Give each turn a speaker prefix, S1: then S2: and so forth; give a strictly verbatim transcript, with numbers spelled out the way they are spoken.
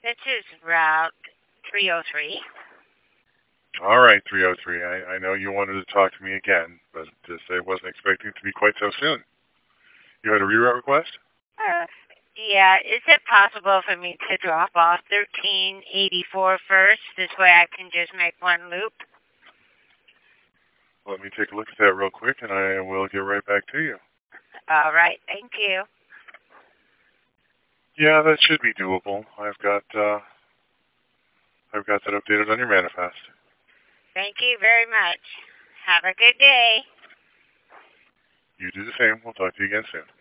S1: This is Route three oh three.
S2: All right, three oh three. I, I know you wanted to talk to me again, but just I wasn't expecting it to be quite so soon. You had a reroute request?
S1: Uh, yeah, is it possible for me to drop off thirteen eighty-four first? This way I can just make one loop.
S2: Let me take a look at that real quick, and I will get right back to you.
S1: All right, thank you.
S2: Yeah, that should be doable. I've got uh, I've got that updated on your manifest.
S1: Thank you very much. Have a good day.
S2: You do the same. We'll talk to you again soon.